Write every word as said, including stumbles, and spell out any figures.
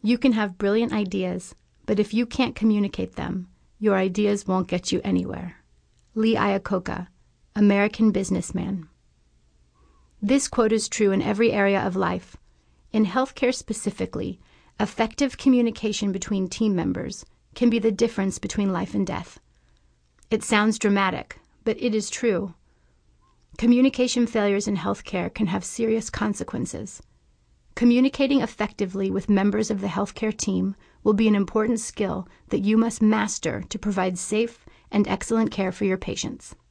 You can have brilliant ideas, but if you can't communicate them, your ideas won't get you anywhere. Lee Iacocca, American businessman. This quote is true in every area of life. In healthcare specifically, effective communication between team members can be the difference between life and death. It sounds dramatic, but it is true. Communication failures in healthcare can have serious consequences. Communicating effectively with members of the healthcare team will be an important skill that you must master to provide safe and excellent care for your patients.